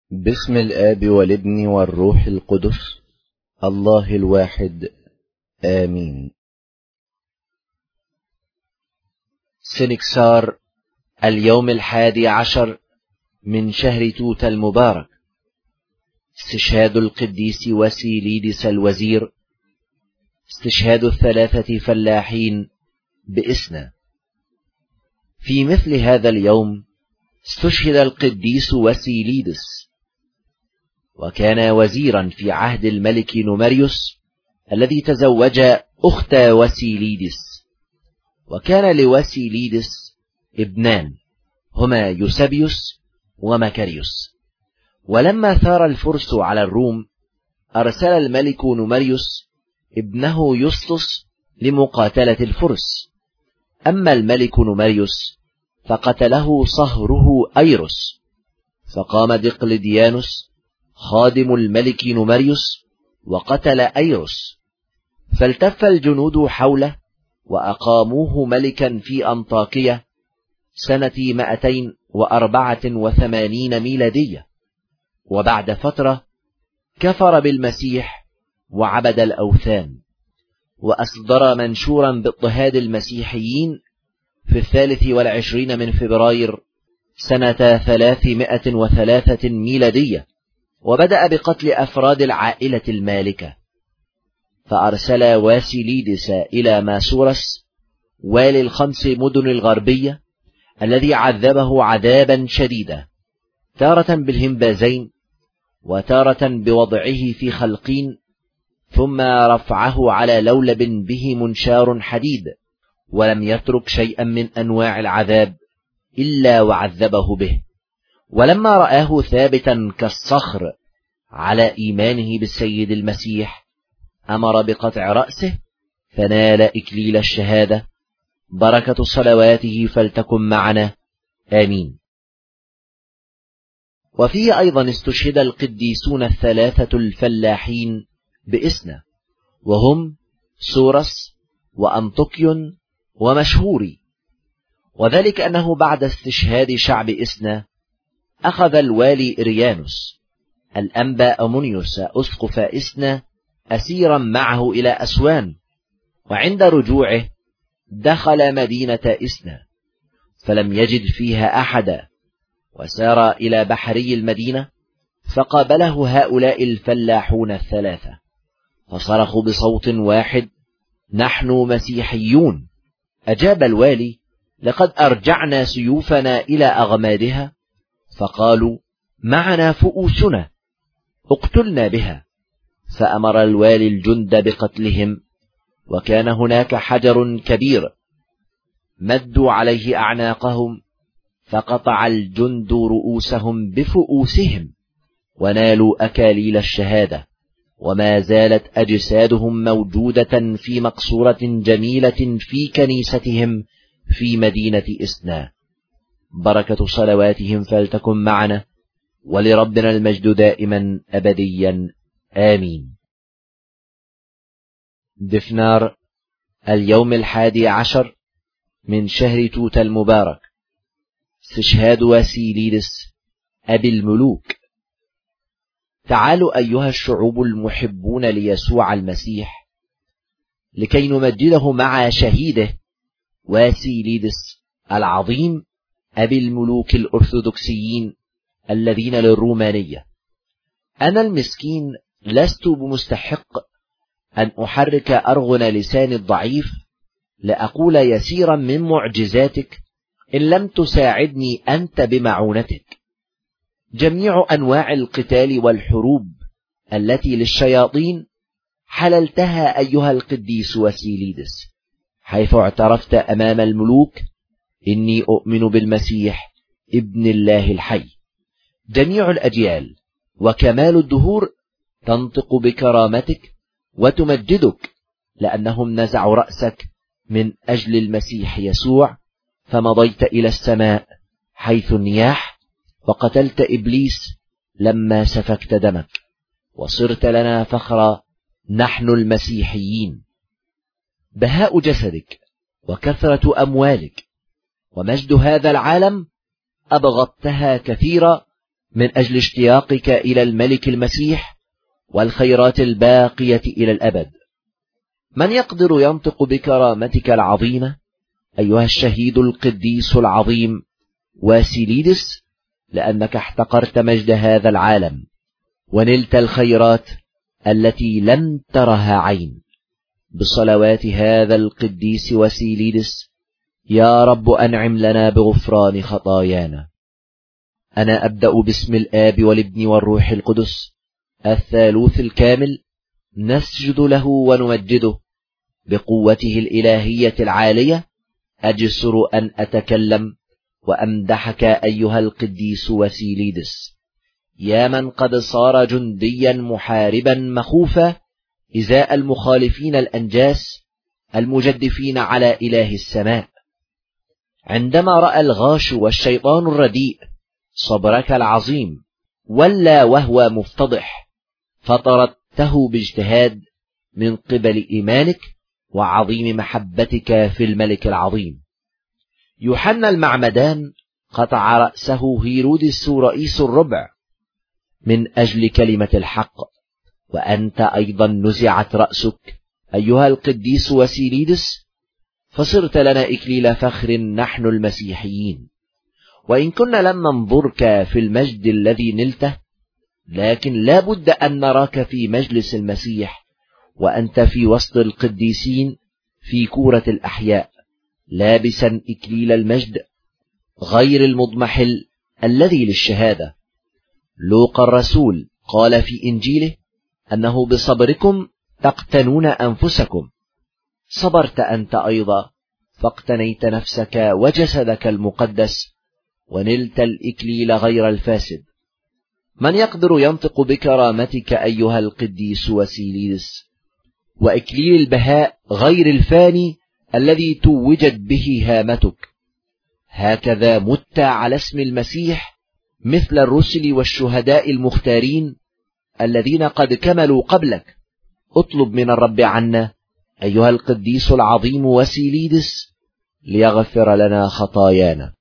باسم الآب والابن والروح القدس الله الواحد آمين. سنكسار اليوم 11 من شهر توت المبارك. استشهاد القديس واسيليدس الوزير. استشهاد 3 فلاحين بإسنا. في مثل هذا اليوم استشهد القديس واسيليدس، وكان وزيرا في عهد الملك نومريوس الذي تزوج أخت واسيليدس. وكان لواسيليدس ابنان هما يوسبيوس ومكاريوس. ولما ثار الفرس على الروم أرسل الملك نومريوس ابنه يسطس لمقاتلة الفرس. أما الملك نومريوس فقتله صهره أيروس، فقام دقلديانوس خادم الملك نومريوس وقتل أيروس، فالتف الجنود حوله وأقاموه ملكا في أنطاكية سنة 284 ميلادية. وبعد فترة كفر بالمسيح وعبد الأوثان، وأصدر منشورا باضطهاد المسيحيين في 23 من فبراير سنة 303 ميلادية، وبدأ بقتل أفراد العائلة المالكة. فأرسل واسيليدس إلى ماسورس والي ال5 مدن الغربية الذي عذبه عذابا شديدا، تارة بالهمبازين وتارة بوضعه في خلقين، ثم رفعه على لولب به منشار حديد، ولم يترك شيئا من أنواع العذاب إلا وعذبه به. ولما رآه ثابتا كالصخر على إيمانه بالسيد المسيح أمر بقطع رأسه، فنال إكليل الشهادة. بركة صلواته فلتكن معنا آمين. وفيه أيضا استشهد القديسون 3 الفلاحين بإسنا، وهم سورس وأنطوكيون ومشهوري. وذلك أنه بعد استشهاد شعب إسنا أخذ الوالي إريانوس الأنبا أمونيوس أسقف إسنا أسيرا معه إلى أسوان، وعند رجوعه دخل مدينة إسنا فلم يجد فيها أحدا، وسار إلى بحري المدينة فقابله هؤلاء الفلاحون 3، فصرخوا بصوت واحد: نحن مسيحيون. أجاب الوالي: لقد أرجعنا سيوفنا إلى أغمادها. فقالوا: معنا فؤوسنا، اقتلنا بها. فأمر الوالي الجند بقتلهم، وكان هناك حجر كبير مدوا عليه أعناقهم، فقطع الجند رؤوسهم بفؤوسهم ونالوا أكاليل الشهادة، وما زالت أجسادهم موجودة في مقصورة جميلة في كنيستهم في مدينة إسنا. بركة صلواتهم فلتكن معنا، ولربنا المجد دائما أبديا آمين. دفنار اليوم 11 من شهر توت المبارك. استشهاد واسيليدس أبي الملوك. تعالوا أيها الشعوب المحبون ليسوع المسيح لكي نمجده مع شهيده واسيليدس العظيم أبي الملوك الأرثوذكسيين الذين للرومانية. أنا المسكين لست بمستحق أن أحرك أرغن لساني الضعيف لأقول يسيرا من معجزاتك إن لم تساعدني أنت بمعونتك. جميع أنواع القتال والحروب التي للشياطين حللتها أيها القديس واسيليدس، حيث اعترفت أمام الملوك: إني أؤمن بالمسيح ابن الله الحي. جميع الأجيال وكمال الدهور تنطق بكرامتك وتمجدك، لأنهم نزعوا رأسك من أجل المسيح يسوع، فمضيت إلى السماء حيث النياح، وقتلت إبليس لما سفكت دمك، وصرت لنا فخرا نحن المسيحيين. بهاء جسدك وكثرة أموالك ومجد هذا العالم أبغضتها كثيرا من أجل اشتياقك إلى الملك المسيح والخيرات الباقية إلى الأبد. من يقدر ينطق بكرامتك العظيمة أيها الشهيد القديس العظيم واسيليدس، لأنك احتقرت مجد هذا العالم ونلت الخيرات التي لم ترها عين، بصلوات هذا القديس واسيليدس يا رب أنعم لنا بغفران خطايانا. أنا أبدأ باسم الآب والابن والروح القدس الثالوث الكامل، نسجد له ونمجده بقوته الإلهية العالية. أجسر أن أتكلم وأمدحك أيها القديس واسيليدس، يا من قد صار جنديا محاربا مخوفا إزاء المخالفين الأنجاس المجدفين على إله السماء. عندما رأى الغاش والشيطان الرديء صبرك العظيم ولا وهو مفتضح، فطردته باجتهاد من قبل إيمانك وعظيم محبتك في الملك العظيم. يوحنا المعمدان قطع رأسه هيرودس رئيس الربع من أجل كلمة الحق، وأنت أيضا نزعت رأسك أيها القديس واسيليدس، فصرت لنا إكليل فخر نحن المسيحيين. وإن كنا لم ننظرك في المجد الذي نلته، لكن لا بد أن نراك في مجلس المسيح وأنت في وسط القديسين في كورة الأحياء، لابسا إكليل المجد غير المضمحل الذي للشهادة. لوقا الرسول قال في إنجيله أنه بصبركم تقتنون أنفسكم. صبرت أنت أيضا، فاقتنيت نفسك وجسدك المقدس ونلت الإكليل غير الفاسد. من يقدر ينطق بكرامتك أيها القديس واسيليدس وإكليل البهاء غير الفاني الذي توجت به هامتك؟ هكذا مت على اسم المسيح مثل الرسل والشهداء المختارين الذين قد كملوا قبلك. اطلب من الرب عنا أيها القديس العظيم واسيليدس ليغفر لنا خطايانا.